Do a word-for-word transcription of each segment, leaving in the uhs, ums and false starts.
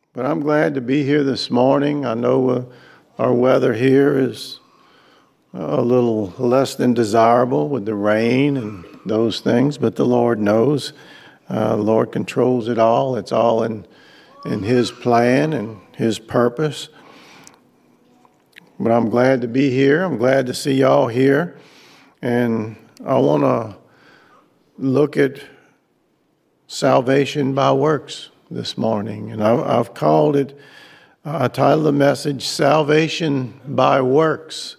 But I'm glad to be here this morning. I know uh, our weather here is a little less than desirable with the rain and those things, but the Lord knows. Uh, the Lord controls it all. It's all in, in His plan and His purpose. But I'm glad to be here. I'm glad to see y'all here. And I want to look at salvation by works this morning. And I, I've called it, I titled the message, Salvation by Works.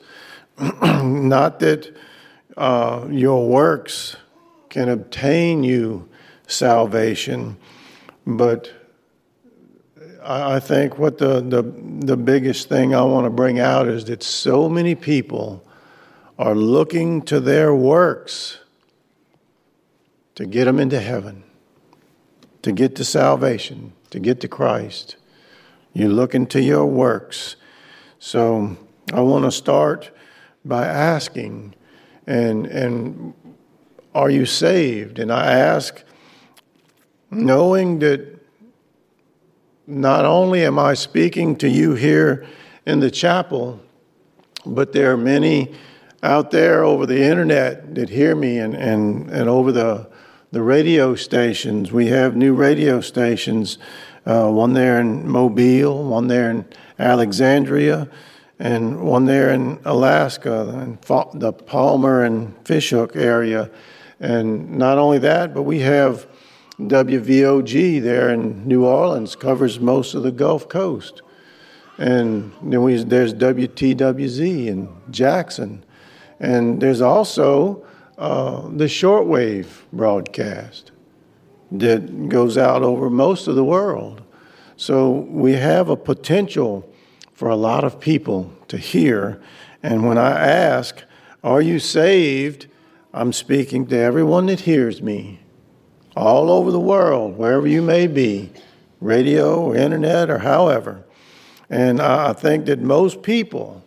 Not that uh, your works can obtain you salvation, but I, I think what the, the, the biggest thing I want to bring out is that so many people are looking to their works to get them into heaven, to get to salvation, to get to Christ. You look into your works. So I want to start by asking, and and are you saved? And I ask, knowing that not only am I speaking to you here in the chapel, but there are many out there over the internet that hear me, and, and, and over the the radio stations. We have new radio stations, uh, one there in Mobile, one there in Alexandria, and one there in Alaska, and the Palmer and Fishhook area. And not only that, but we have W V O G there in New Orleans, covers most of the Gulf Coast. And then we, there's W T W Z in Jackson. And there's also uh, the shortwave broadcast that goes out over most of the world. So we have a potential for a lot of people to hear. And when I ask, are you saved? I'm speaking to everyone that hears me, all over the world, wherever you may be, radio or internet or however. And I think that most people,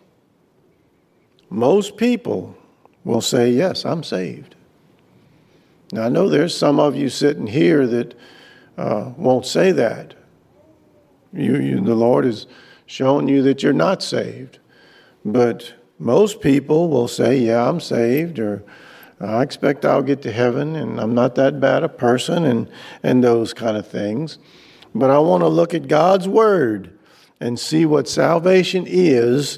most people will say, yes, I'm saved. Now, I know there's some of you sitting here that uh, won't say that. You, you, the Lord is showing you that you're not saved. But most people will say, yeah, I'm saved, or I expect I'll get to heaven, and I'm not that bad a person, and, and those kind of things. But I want to look at God's Word and see what salvation is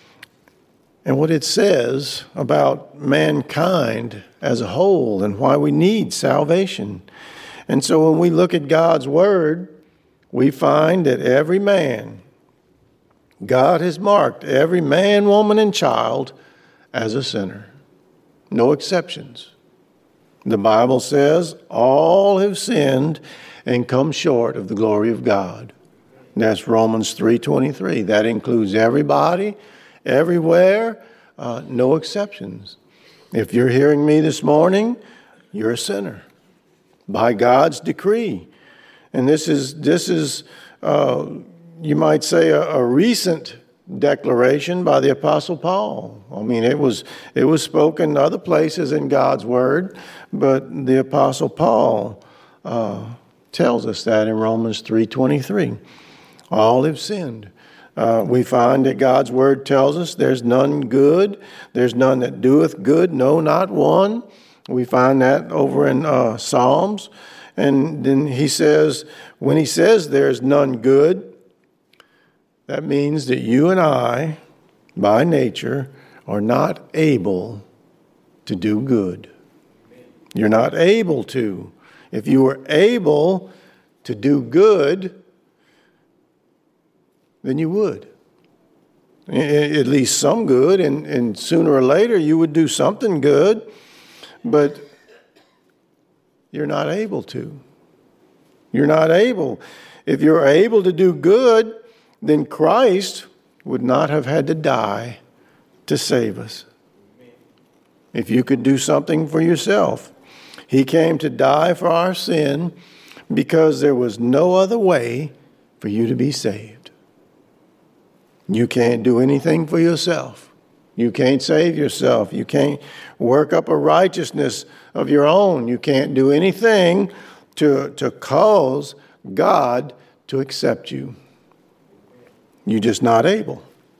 and what it says about mankind as a whole and why we need salvation. And so when we look at God's Word, we find that every man, God has marked every man, woman, and child as a sinner. No exceptions. The Bible says all have sinned and come short of the glory of God. And that's Romans three twenty-three. That includes everybody, everywhere, uh, no exceptions. If you're hearing me this morning, you're a sinner by God's decree. And this is, this is uh, you might say, a, a recent declaration by the Apostle Paul. I mean, it was it was spoken other places in God's Word, but the Apostle Paul uh, tells us that in Romans three twenty-three. All have sinned. Uh, we find that God's Word tells us there's none good, there's none that doeth good, no, not one. We find that over in uh, Psalms. And then he says, when he says there's none good, that means that you and I, by nature, are not able to do good. You're not able to. If you were able to do good, then you would. At least some good, and, and sooner or later you would do something good, but you're not able to. You're not able. If you're able to do good, then Christ would not have had to die to save us. If you could do something for yourself. He came to die for our sin because there was no other way for you to be saved. You can't do anything for yourself. You can't save yourself. You can't work up a righteousness of your own. You can't do anything to, to cause God to accept you. You're just not able.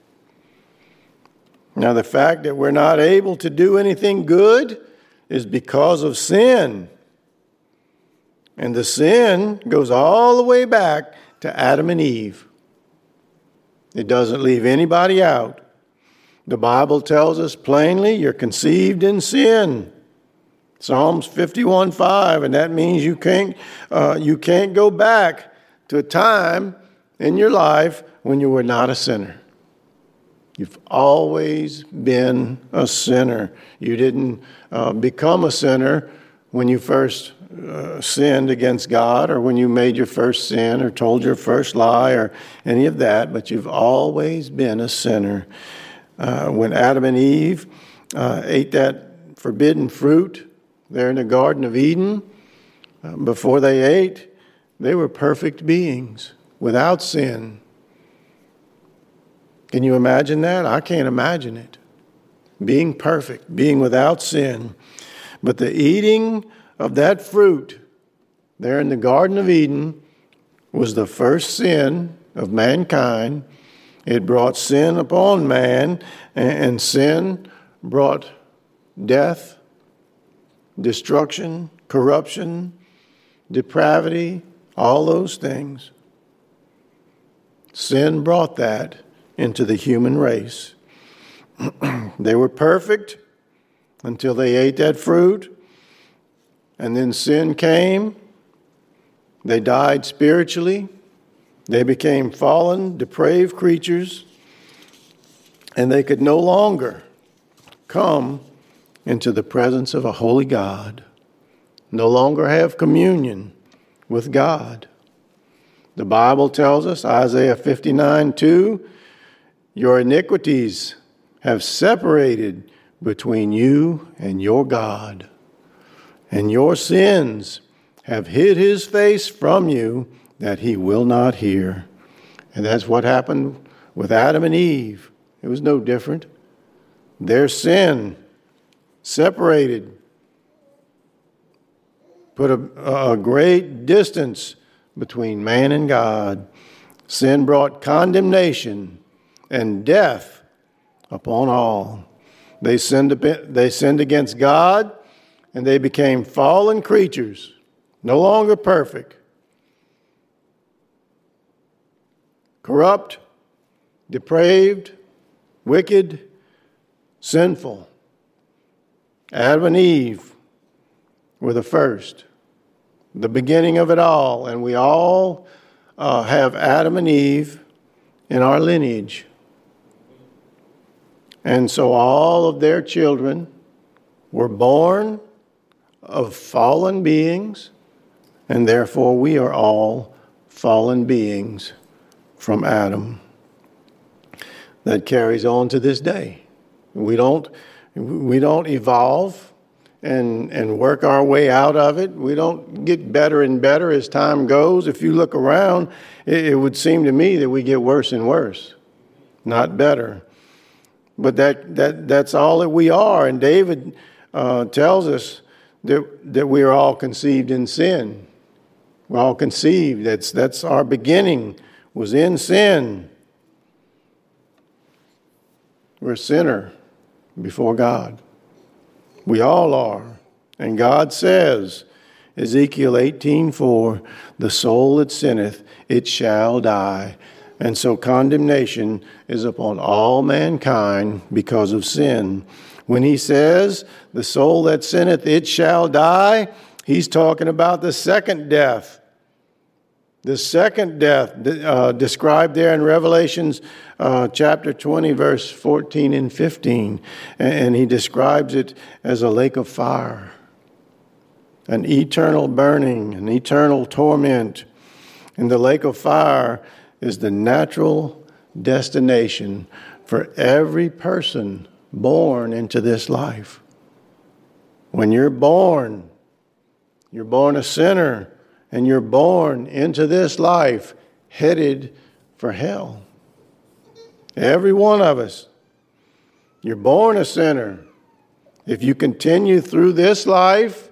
Now, the fact that we're not able to do anything good is because of sin. And the sin goes all the way back to Adam and Eve. It doesn't leave anybody out. The Bible tells us plainly, you're conceived in sin. Psalms fifty-one five, and that means you can't, uh, you can't go back to a time in your life when you were not a sinner. You've always been a sinner. You didn't uh, become a sinner when you first uh, sinned against God, or when you made your first sin, or told your first lie, or any of that, but you've always been a sinner. Uh, when Adam and Eve uh, ate that forbidden fruit there in the Garden of Eden, uh, before they ate, they were perfect beings without sin. Can you imagine that? I can't imagine it. Being perfect, being without sin. But the eating of that fruit there in the Garden of Eden was the first sin of mankind. It brought sin upon man, and sin brought death, destruction, corruption, depravity, all those things. Sin brought that into the human race. They were perfect until they ate that fruit, and then sin came. They died spiritually. They became fallen, depraved creatures, and they could no longer come into the presence of a holy God, no longer have communion with God. The Bible tells us, Isaiah fifty-nine two, your iniquities have separated between you and your God, and your sins have hid his face from you, that he will not hear. And that's what happened with Adam and Eve. It was no different. Their sin separated, put a, a great distance between man and God. Sin brought condemnation and death upon all. They sinned, they sinned against God, and they became fallen creatures, no longer perfect, corrupt, depraved, wicked, sinful. Adam and Eve were the first, the beginning of it all, and we all uh, have Adam and Eve in our lineage. And so all of their children were born of fallen beings, and therefore we are all fallen beings from Adam. That carries on to this day. We don't we don't evolve and and work our way out of it. We don't get better and better as time goes. If you look around, it, it would seem to me that we get worse and worse, not better. But that that that's all that we are. And David uh, tells us that that we are all conceived in sin. We're all conceived. That's that's our beginning, was in sin. We're a sinner before God. We all are. And God says, Ezekiel eighteen four, the soul that sinneth, it shall die. And so condemnation is upon all mankind because of sin. When he says, the soul that sinneth, it shall die, he's talking about the second death. The second death uh, described there in Revelations uh, chapter twenty, verse fourteen and fifteen. And he describes it as a lake of fire, an eternal burning, an eternal torment. And the lake of fire is the natural destination for every person born into this life. When you're born, you're born a sinner, and you're born into this life headed for hell. Every one of us. You're born a sinner. If you continue through this life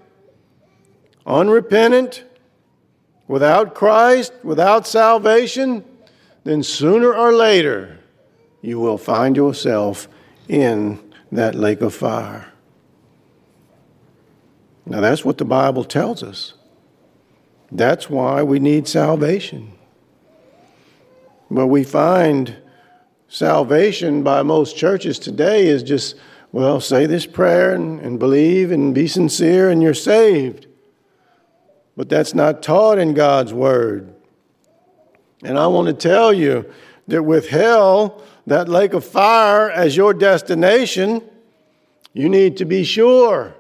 unrepentant, without Christ, without salvation, then sooner or later you will find yourself in that lake of fire. Now that's what the Bible tells us. That's why we need salvation. But we find salvation by most churches today is just, well, say this prayer and, and believe and be sincere and you're saved. But that's not taught in God's Word. And I want to tell you that with hell, that lake of fire, as your destination, you need to be sure.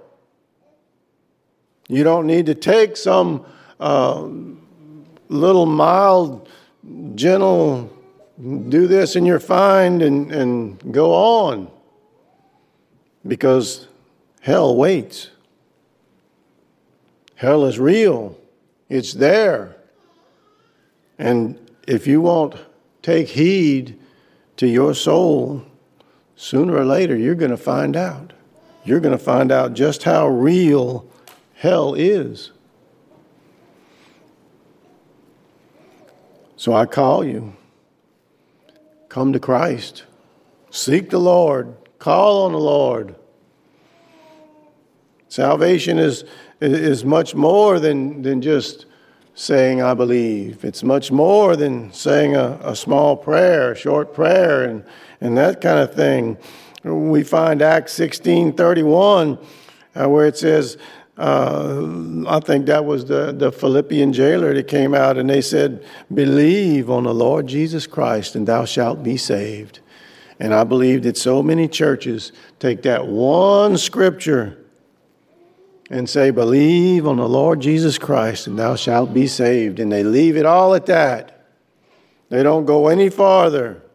You don't need to take some uh, little mild, gentle, do this and you're fine and, and go on. Because hell waits. Hell is real. It's there. And if you won't take heed to your soul, sooner or later you're going to find out. You're going to find out just how real hell is. So I call you. Come to Christ. Seek the Lord. Call on the Lord. Salvation is, is much more than, than just saying, I believe. It's much more than saying a, a small prayer, a short prayer, and, and that kind of thing. We find Acts sixteen thirty-one, uh, where it says, uh, I think that was the, the Philippian jailer that came out, and they said, believe on the Lord Jesus Christ, and thou shalt be saved. And I believe that so many churches take that one scripture and say, believe on the Lord Jesus Christ, and thou shalt be saved. And they leave it all at that. They don't go any farther.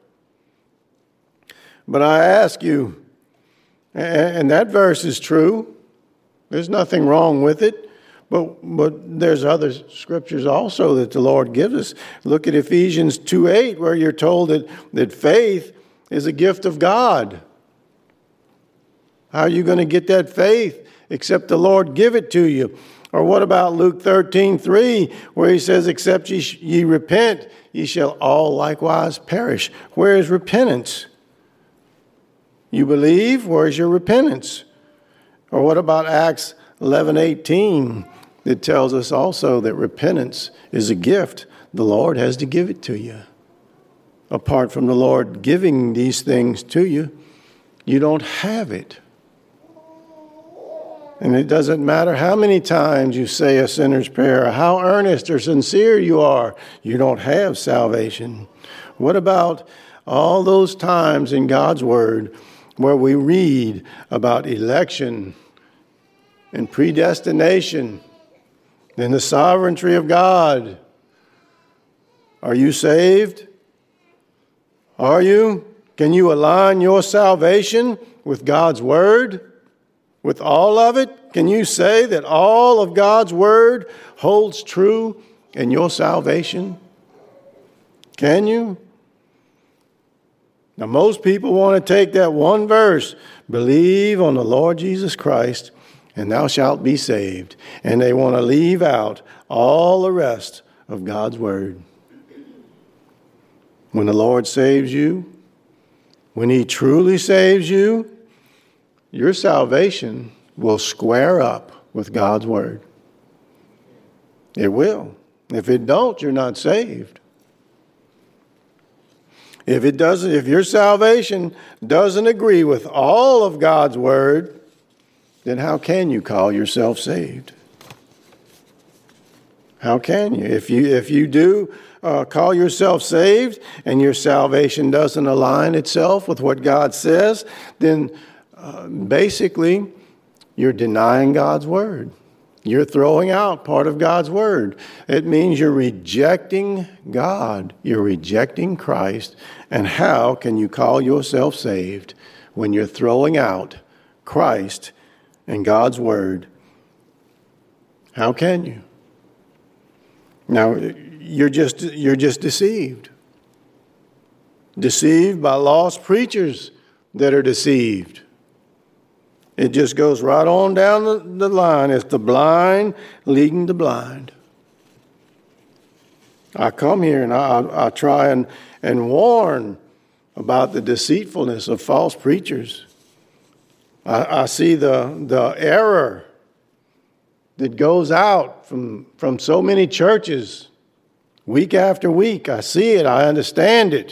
But I ask you, and that verse is true. There's nothing wrong with it. But, but there's other scriptures also that the Lord gives us. Look at Ephesians two eight, where you're told that, that faith is a gift of God. How are you going to get that faith except the Lord give it to you? Or what about Luke thirteen three, where he says, except ye, ye repent, ye shall all likewise perish. Where is repentance? You believe, where is your repentance? Or what about Acts eleven eighteen, that tells us also that repentance is a gift. The Lord has to give it to you. Apart from the Lord giving these things to you, you don't have it. And it doesn't matter how many times you say a sinner's prayer, or how earnest or sincere you are, you don't have salvation. What about all those times in God's Word where we read about election and predestination and the sovereignty of God? Are you saved? Are you? Can you align your salvation with God's Word? With all of it? Can you say that all of God's Word holds true in your salvation? Can you? Now, most people want to take that one verse, believe on the Lord Jesus Christ, and thou shalt be saved. And they want to leave out all the rest of God's Word. When the Lord saves you, when He truly saves you, your salvation will square up with God's Word. It will. If it don't, you're not saved. If it doesn't, if your salvation doesn't agree with all of God's Word, then how can you call yourself saved? How can you? If you if you do uh, call yourself saved and your salvation doesn't align itself with what God says, then uh, basically you're denying God's Word. You're throwing out part of God's Word. It means you're rejecting God. You're rejecting Christ. And how can you call yourself saved when you're throwing out Christ and God's Word? How can you? Now, you're just you're just deceived. Deceived by lost preachers that are deceived. It just goes right on down the, the line. It's the blind leading the blind. I come here and I, I try and, and warn about the deceitfulness of false preachers. I, I see the, the error that goes out from, from so many churches week after week. I see it. I understand it.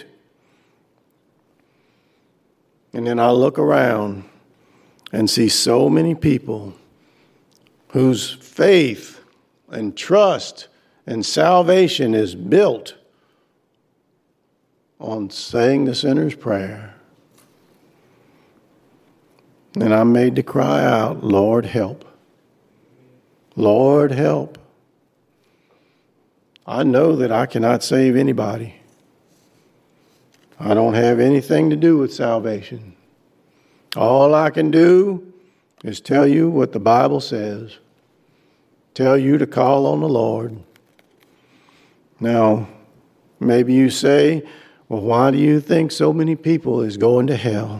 And then I look around and see so many people whose faith and trust and salvation is built on saying the sinner's prayer. And I'm made to cry out, Lord, help. Lord, help. I know that I cannot save anybody. I don't have anything to do with salvation. All I can do is tell you what the Bible says. Tell you to call on the Lord. Now, maybe you say, well, why do you think so many people is going to hell?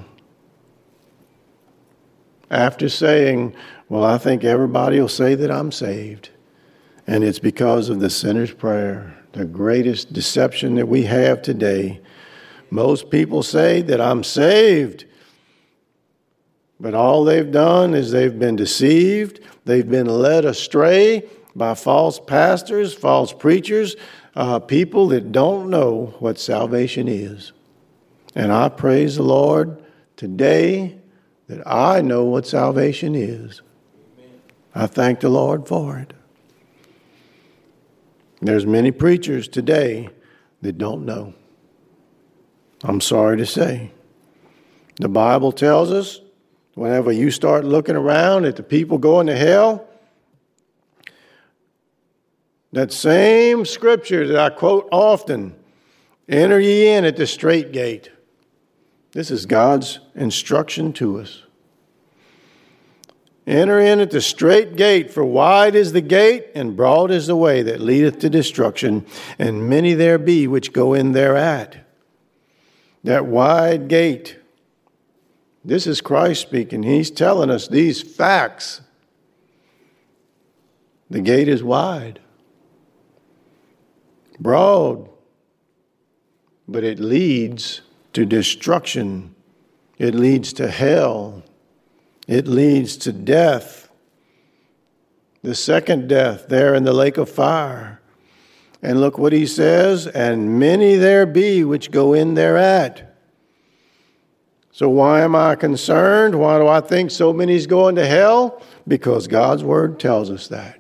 After saying, well, I think everybody will say that I'm saved. And it's because of the sinner's prayer, the greatest deception that we have today. Most people say that I'm saved, but all they've done is they've been deceived. They've been led astray by false pastors, false preachers, uh, people that don't know what salvation is. And I praise the Lord today that I know what salvation is. Amen. I thank the Lord for it. There's many preachers today that don't know. I'm sorry to say. The Bible tells us whenever you start looking around at the people going to hell, that same scripture that I quote often, enter ye in at the strait gate. This is God's instruction to us. Enter in at the strait gate, for wide is the gate, and broad is the way that leadeth to destruction, and many there be which go in thereat. That wide gate. This is Christ speaking. He's telling us these facts. The gate is wide, broad, but it leads to destruction. It leads to hell. It leads to death. The second death there in the lake of fire. And look what he says, and many there be which go in thereat. So why am I concerned? Why do I think so many's going to hell? Because God's word tells us that.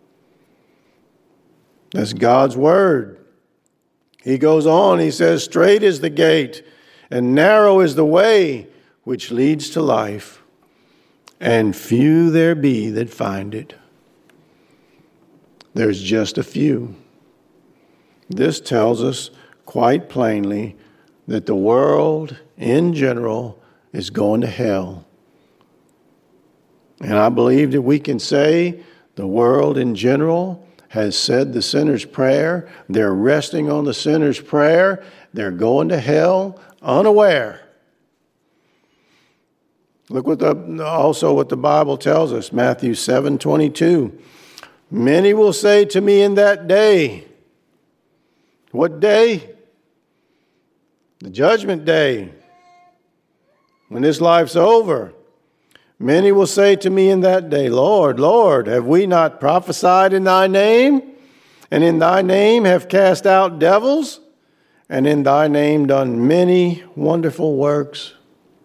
That's God's word. He goes on, he says, straight is the gate, and narrow is the way which leads to life, and few there be that find it. There's just a few. This tells us quite plainly that the world in general is going to hell. And I believe that we can say the world in general has said the sinner's prayer. They're resting on the sinner's prayer. They're going to hell unaware. Look what the, also what the Bible tells us, Matthew seven twenty-two. Many will say to me in that day, what day? The judgment day. When this life's over. Many will say to me in that day, Lord, Lord, have we not prophesied in thy name? And in thy name have cast out devils? And in thy name done many wonderful works?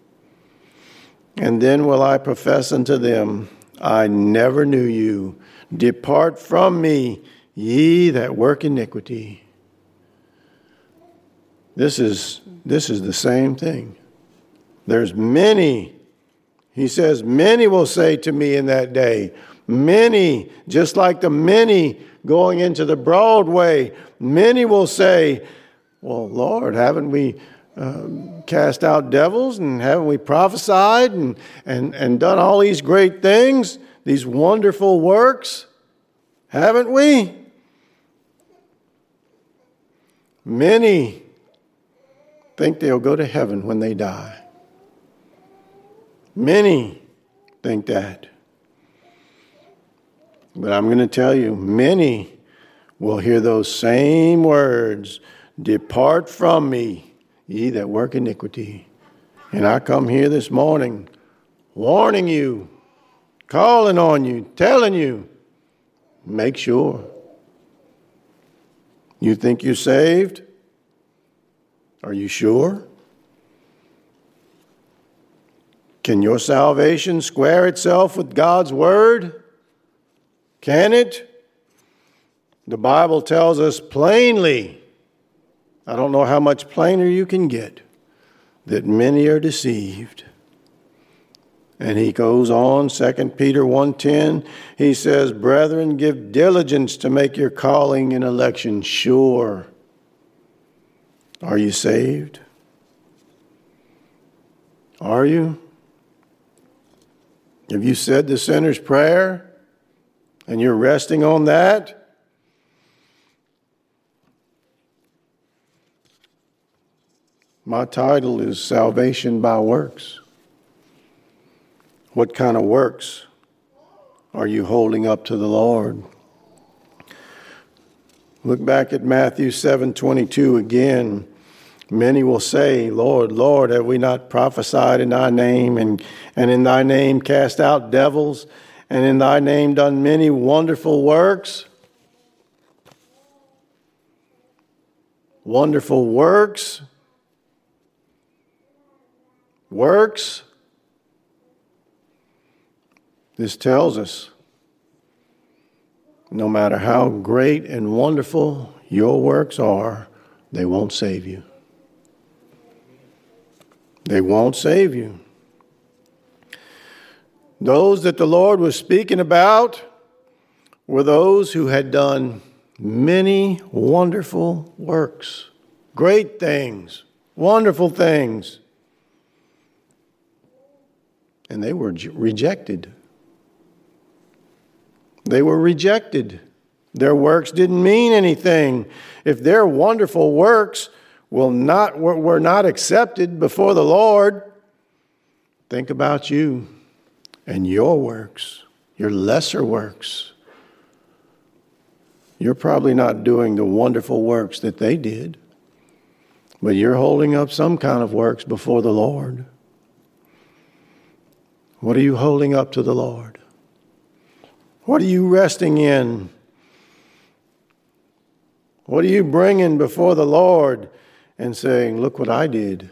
And then will I profess unto them, I never knew you. Depart from me, ye that work iniquity. This is, this is the same thing. There's many. He says, many will say to me in that day, many, just like the many going into the broad way, many will say, well, Lord, haven't we uh, cast out devils, and haven't we prophesied and, and, and done all these great things, these wonderful works? Haven't we? Many think they'll go to heaven when they die. Many think that. But I'm going to tell you, many will hear those same words, "Depart from me, ye that work iniquity." And I come here this morning warning you, calling on you, telling you, make sure. You think you're saved? Are you sure? Can your salvation square itself with God's word? Can it? The Bible tells us plainly, I don't know how much plainer you can get, that many are deceived. And he goes on, Second Peter one ten, he says, "Brethren, give diligence to make your calling and election sure." Are you saved? Are you? Have you said the sinner's prayer and you're resting on that? My title is Salvation by Works. What kind of works are you holding up to the Lord? Look back at Matthew seven twenty-two again. Many will say, "Lord, Lord, have we not prophesied in thy name, and, and in thy name cast out devils, and in thy name done many wonderful works?" Wonderful works? Works? This tells us, no matter how great and wonderful your works are, they won't save you. They won't save you. Those that the Lord was speaking about were those who had done many wonderful works, great things, wonderful things. And they were rejected. They were rejected. Their works didn't mean anything. If their wonderful works will not, were not accepted before the Lord, think about you and your works, your lesser works. You're probably not doing the wonderful works that they did, but you're holding up some kind of works before the Lord. What are you holding up to the Lord? What are you resting in? What are you bringing before the Lord and saying, "Look what I did.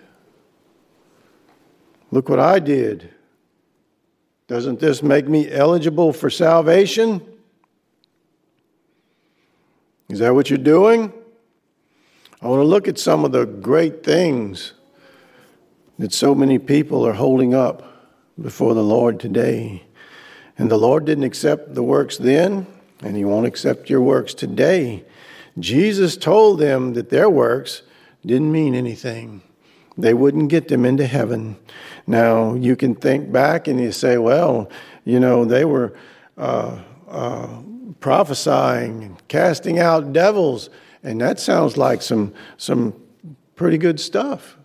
Look what I did. Doesn't this make me eligible for salvation?" Is that what you're doing? I want to look at some of the great things that so many people are holding up before the Lord today. And the Lord didn't accept the works then, and he won't accept your works today. Jesus told them that their works didn't mean anything. They wouldn't get them into heaven. Now, you can think back and you say, well, you know, they were uh, uh, prophesying and casting out devils, and that sounds like some some pretty good stuff.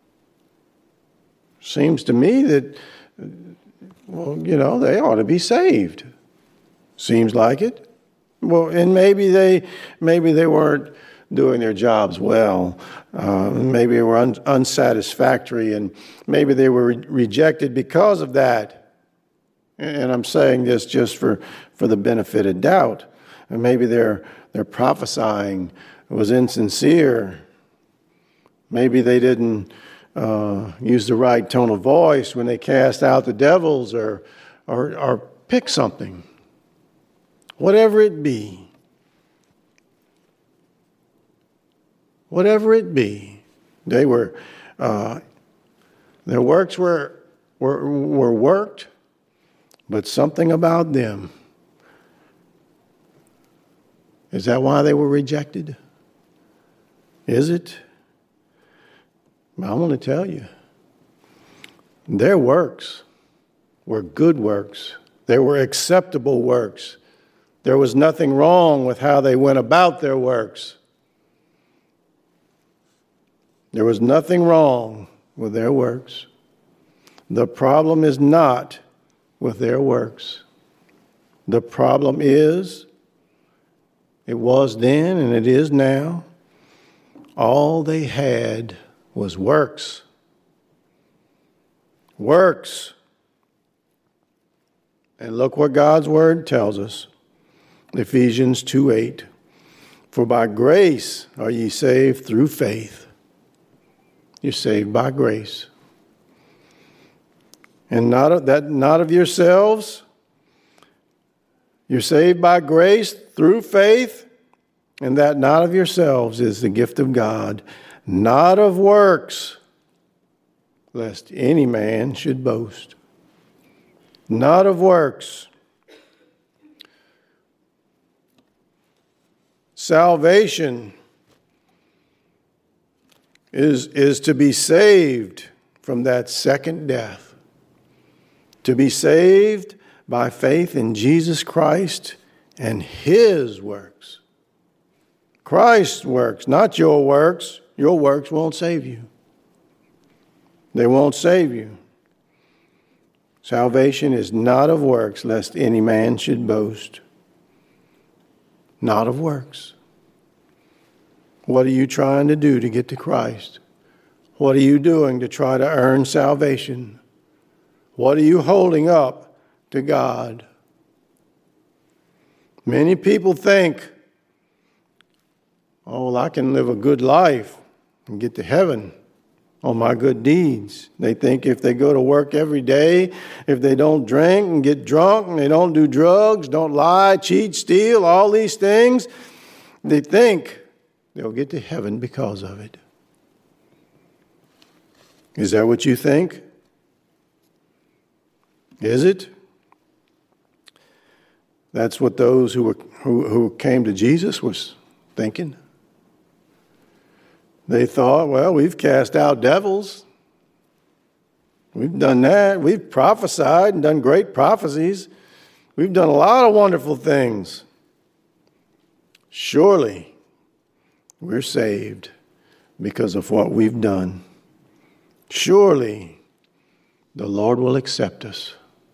Seems to me that, well, you know, they ought to be saved. Seems like it. Well, and maybe they maybe they weren't doing their jobs well. Uh, maybe they were un- unsatisfactory, and maybe they were re- rejected because of that. And I'm saying this just for, for the benefit of doubt. And maybe their their prophesying was insincere. Maybe they didn't uh, use the right tone of voice when they cast out the devils, or or, or pick something. Whatever it be. Whatever it be. They were, uh, their works were, were, were worked, but something about them. Is that why they were rejected? Is it? I want to tell you. Their works were good works. They were acceptable works. There was nothing wrong with how they went about their works. There was nothing wrong with their works. The problem is not with their works. The problem is, It was then and it is now. All they had was works. Works. And look what God's word tells us. Ephesians two eight. For by grace are ye saved through faith. You're saved by grace. And not of that, not of yourselves. You're saved by grace through faith, and that not of yourselves is the gift of God, not of works, lest any man should boast. Not of works. Salvation is, is to be saved from that second death. To be saved by faith in Jesus Christ and His works. Christ's works, not your works. Your works won't save you. They won't save you. Salvation is not of works, lest any man should boast. Not of works. What are you trying to do to get to Christ? What are you doing to try to earn salvation? What are you holding up to God? Many people think, oh, well, I can live a good life and get to heaven on my good deeds. They think if they go to work every day, if they don't drink and get drunk and they don't do drugs, don't lie, cheat, steal, all these things, they think they'll get to heaven because of it. Is that what you think? Is it? That's what those who were who, who came to Jesus was thinking. They thought, well, we've cast out devils. We've done that. We've prophesied and done great prophecies. We've done a lot of wonderful things. Surely we're saved because of what we've done. Surely the Lord will accept us.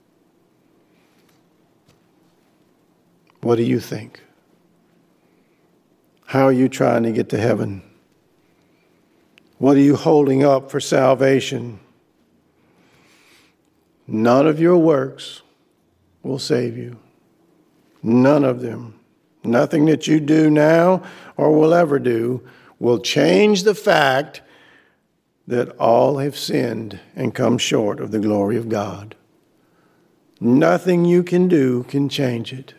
What do you think? How are you trying to get to heaven? What are you holding up for salvation? None of your works will save you. None of them. Nothing that you do now or will ever do will change the fact that all have sinned and come short of the glory of God. Nothing you can do can change it.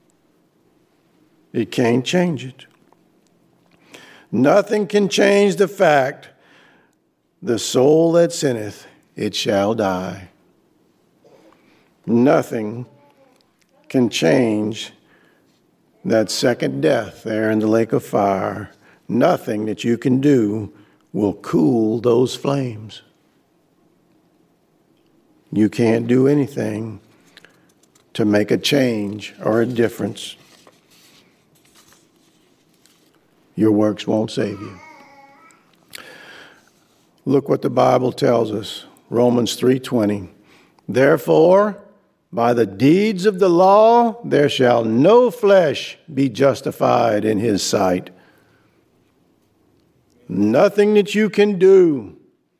It can't change it. Nothing can change the fact, the soul that sinneth, it shall die. Nothing can change that second death there in the lake of fire. Nothing that you can do will cool those flames. You can't do anything to make a change or a difference. Your works won't save you. Look what the Bible tells us. Romans three twenty. Therefore, by the deeds of the law, there shall no flesh be justified in his sight. Nothing that you can do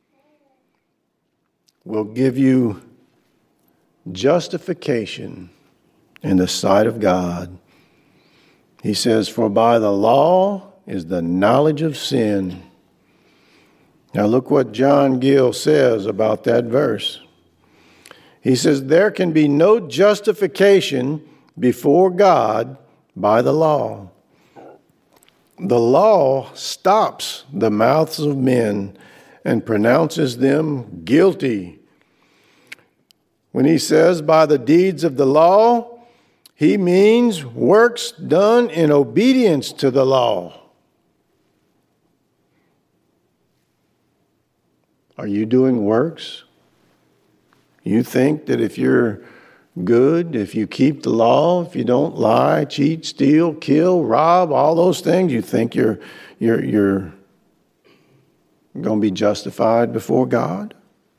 will give you justification in the sight of God. He says, for by the law is the knowledge of sin. Now look what John Gill says about that verse. He says, there can be no justification before God by the law. The law stops the mouths of men and pronounces them guilty. When he says by the deeds of the law, he means works done in obedience to the law. Are you doing works? You think that if you're good, if you keep the law, if you don't lie, cheat, steal, kill, rob, all those things, you think you're you're you're going to be justified before God?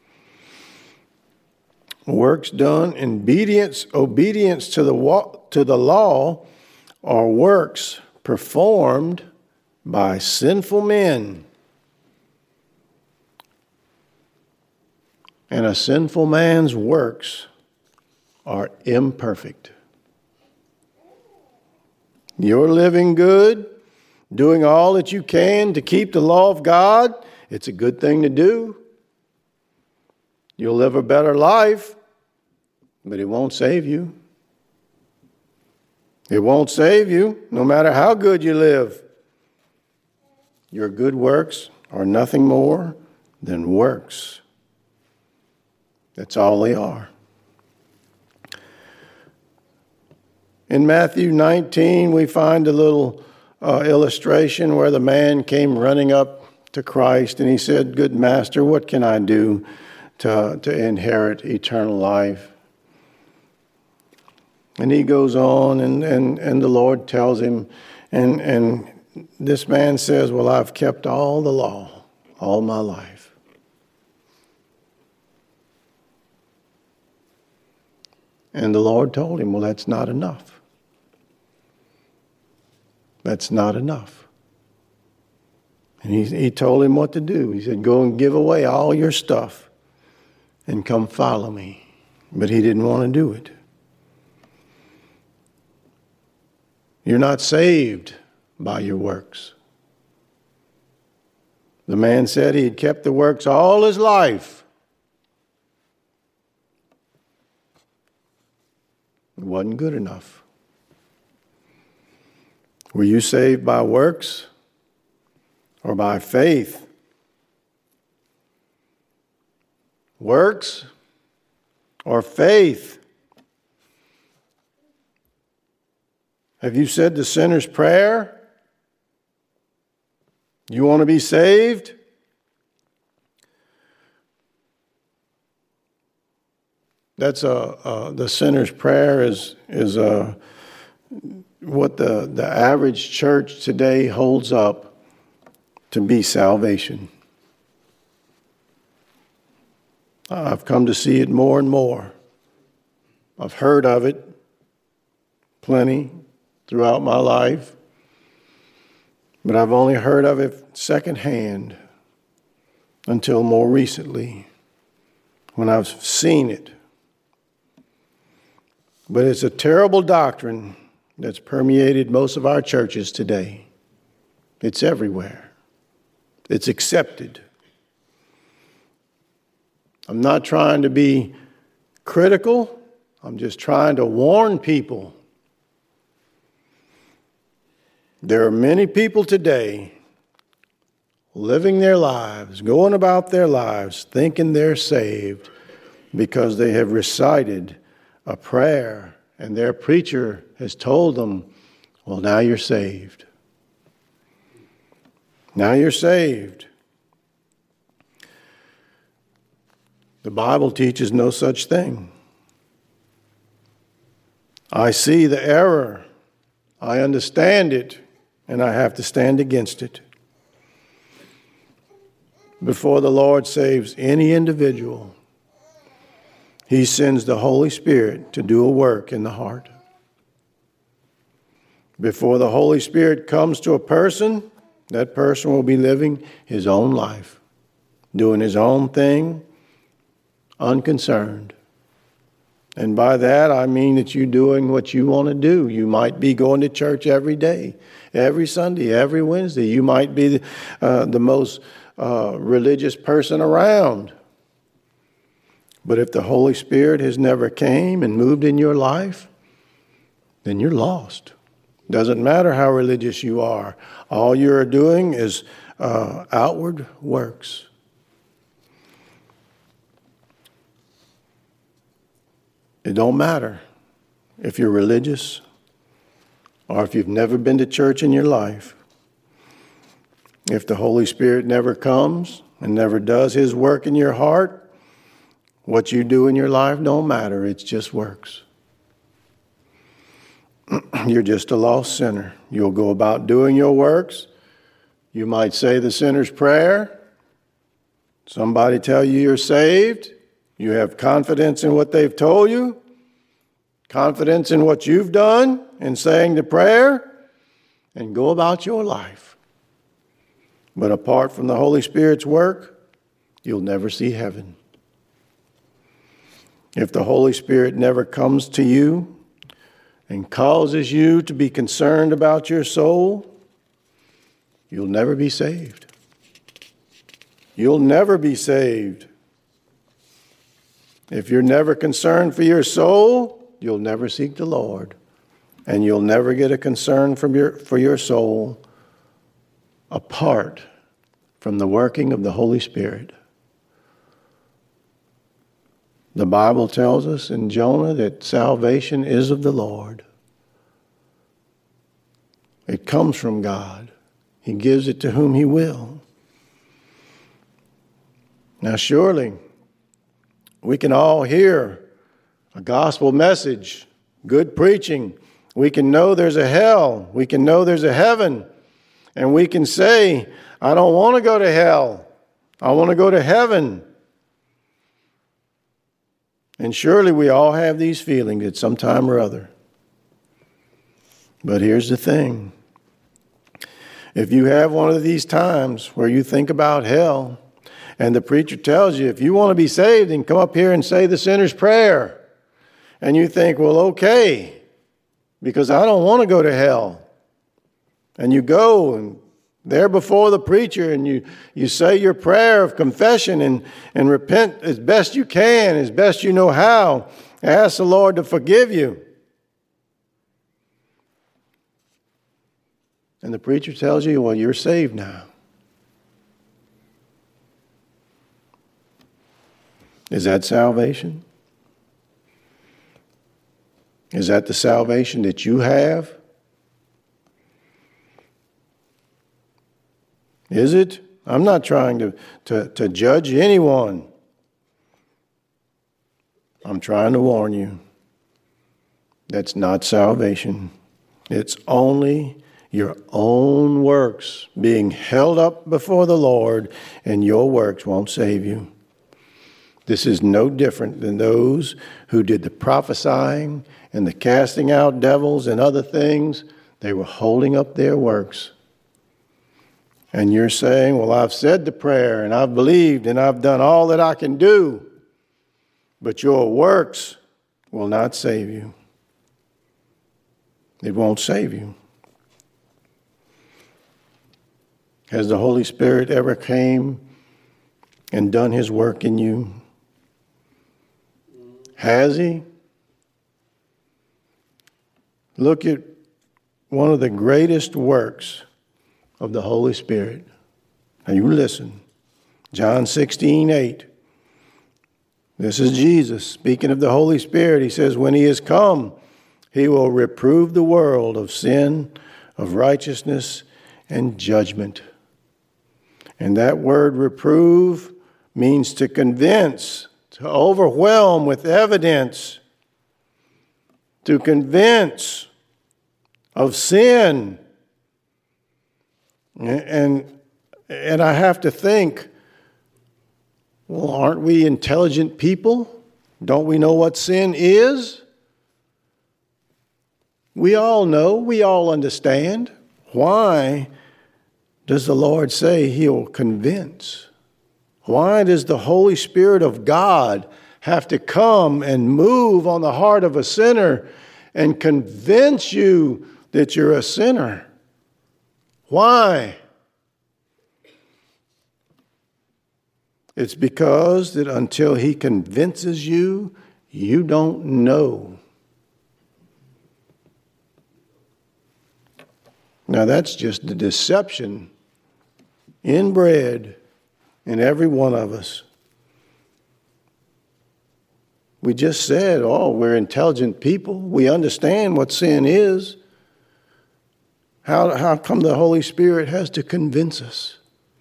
Works done in obedience, obedience to the to the law are works performed by sinful men. And a sinful man's works are imperfect. You're living good, doing all that you can to keep the law of God. It's a good thing to do. You'll live a better life, but it won't save you. It won't save you, no matter how good you live. Your good works are nothing more than works. That's all they are. In Matthew nineteen, we find a little uh, illustration where the man came running up to Christ and he said, "Good master, what can I do to, to inherit eternal life?" And he goes on, and, and, and the Lord tells him, and, and this man says, "Well, I've kept all the law all my life." And the Lord told him, "Well, that's not enough. That's not enough." And he, he told him what to do. He said, "Go and give away all your stuff and come follow me." But he didn't want to do it. You're not saved by your works. The man said he had kept the works all his life. It wasn't good enough. Were you saved by works or by faith? Works or faith? Have you said the sinner's prayer? You want to be saved? That's a uh, the sinner's prayer is is a what the, the average church today holds up to be salvation. I've come to see it more and more. I've heard of it plenty throughout my life, but I've only heard of it secondhand until more recently when I've seen it. But it's a terrible doctrine that's permeated most of our churches today. It's everywhere. It's accepted. I'm not trying to be critical. I'm just trying to warn people. There are many people today living their lives, going about their lives, thinking they're saved because they have recited a prayer and their preacher has told them, "Well, now you're saved. Now you're saved." The Bible teaches no such thing. I see the error. I understand it, and I have to stand against it. Before the Lord saves any individual, He sends the Holy Spirit to do a work in the heart. Before the Holy Spirit comes to a person, that person will be living his own life, doing his own thing, unconcerned. And by that, I mean that you're doing what you want to do. You might be going to church every day, every Sunday, every Wednesday. You might be the, uh, the most uh, religious person around. But if the Holy Spirit has never came and moved in your life, then you're lost. Doesn't matter how religious you are. All you're doing is uh, outward works. It don't matter if you're religious or if you've never been to church in your life. If the Holy Spirit never comes and never does His work in your heart, what you do in your life don't matter. It's just works. You're just a lost sinner. You'll go about doing your works. You might say the sinner's prayer. Somebody tell you you're saved. You have confidence in what they've told you, confidence in what you've done in saying the prayer, and go about your life. But apart from the Holy Spirit's work, you'll never see heaven. If the Holy Spirit never comes to you and causes you to be concerned about your soul, you'll never be saved. You'll never be saved. If you're never concerned for your soul, you'll never seek the Lord. And you'll never get a concern from your, for your soul apart from the working of the Holy Spirit. The Bible tells us in Jonah that salvation is of the Lord. It comes from God. He gives it to whom He will. Now, surely, we can all hear a gospel message, good preaching. We can know there's a hell. We can know there's a heaven. And we can say, I don't want to go to hell. I want to go to heaven. And surely we all have these feelings at some time or other. But here's the thing. If you have one of these times where you think about hell, and the preacher tells you, if you want to be saved, then come up here and say the sinner's prayer. And you think, well, okay, because I don't want to go to hell. And you go and there before the preacher and you, you say your prayer of confession and, and repent as best you can, as best you know how. Ask the Lord to forgive you. And the preacher tells you, well, you're saved now. Is that salvation? Is that the salvation that you have? Is it? I'm not trying to, to, to judge anyone. I'm trying to warn you. That's not salvation. It's only your own works being held up before the Lord, and your works won't save you. This is no different than those who did the prophesying and the casting out devils and other things. They were holding up their works. And you're saying, well, I've said the prayer and I've believed and I've done all that I can do. But your works will not save you. It won't save you. Has the Holy Spirit ever came and done His work in you? Has He? Look at one of the greatest works of the Holy Spirit. Now you listen. John sixteen eight. This is Jesus speaking of the Holy Spirit. He says, when He is come, He will reprove the world of sin, of righteousness, and judgment. And that word reprove means to convince, to overwhelm with evidence, to convince of sin. And, and I have to think, well, aren't we intelligent people? Don't we know what sin is? We all know, we all understand. Why does the Lord say He'll convince? Why does the Holy Spirit of God have to come and move on the heart of a sinner and convince you that you're a sinner? Why? It's because that until He convinces you, you don't know. Now that's just the deception inbred in every one of us. We just said, oh, we're intelligent people. We understand what sin is. How, how come the Holy Spirit has to convince us?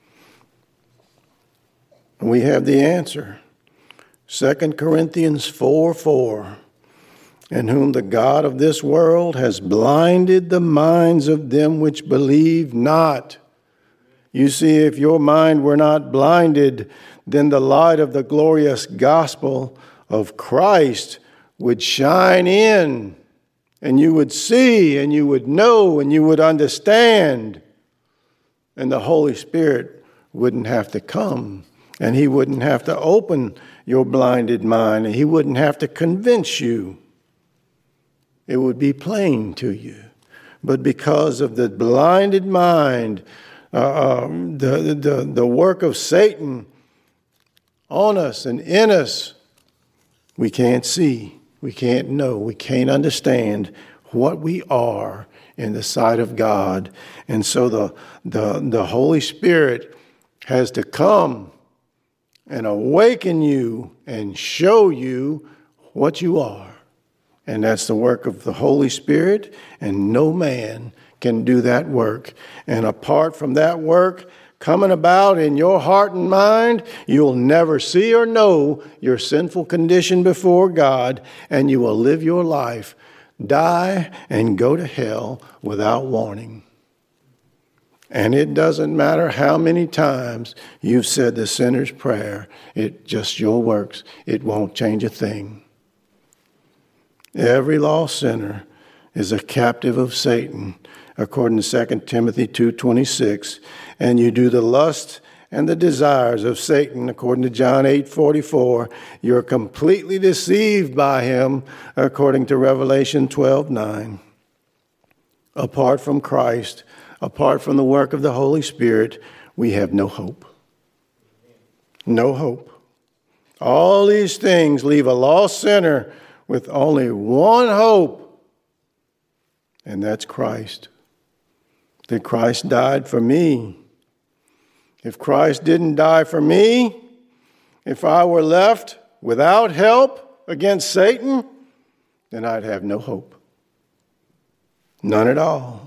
And we have the answer. Second Corinthians four four. In whom the God of this world has blinded the minds of them which believe not. You see, if your mind were not blinded, then the light of the glorious gospel of Christ would shine in and you would see, and you would know, and you would understand. And the Holy Spirit wouldn't have to come, and he wouldn't have to open your blinded mind, and he wouldn't have to convince you. It would be plain to you. But because of the blinded mind, uh, um, the, the, the work of Satan on us and in us, we can't see, we can't know, we can't understand what we are in the sight of God. And so the, the, the Holy Spirit has to come and awaken you and show you what you are. And that's the work of the Holy Spirit, and no man can do that work. And apart from that work coming about in your heart and mind, you'll never see or know your sinful condition before God, and you will live your life, die, and go to hell without warning. And it doesn't matter how many times you've said the sinner's prayer, it just your works. It won't change a thing. Every lost sinner is a captive of Satan, according to Second Timothy two twenty-six. And you do the lust and the desires of Satan, according to John eight forty-four. You're completely deceived by him, according to Revelation twelve nine. Apart from Christ, apart from the work of the Holy Spirit, we have no hope. No hope. All these things leave a lost sinner with only one hope, and that's Christ. That Christ died for me. If Christ didn't die for me, if I were left without help against Satan, then I'd have no hope. None at all.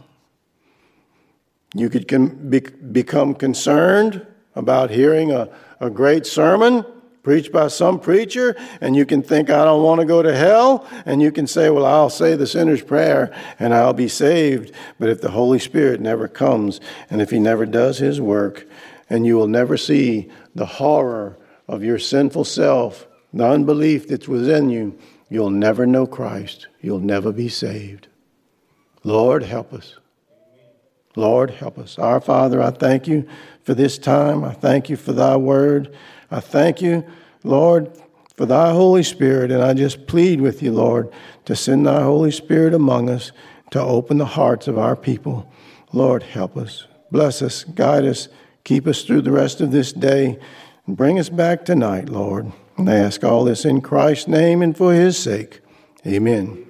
You could com- be- become concerned about hearing a, a great sermon preached by some preacher, and you can think, I don't want to go to hell, and you can say, well, I'll say the sinner's prayer, and I'll be saved. But if the Holy Spirit never comes, and if he never does his work, and you will never see the horror of your sinful self, the unbelief that's within you, you'll never know Christ. You'll never be saved. Lord, help us. Lord, help us. Our Father, I thank you for this time. I thank you for thy word. I thank you, Lord, for thy Holy Spirit. And I just plead with you, Lord, to send thy Holy Spirit among us to open the hearts of our people. Lord, help us. Bless us, guide us, keep us through the rest of this day, and bring us back tonight, Lord. And I ask all this in Christ's name and for his sake. Amen.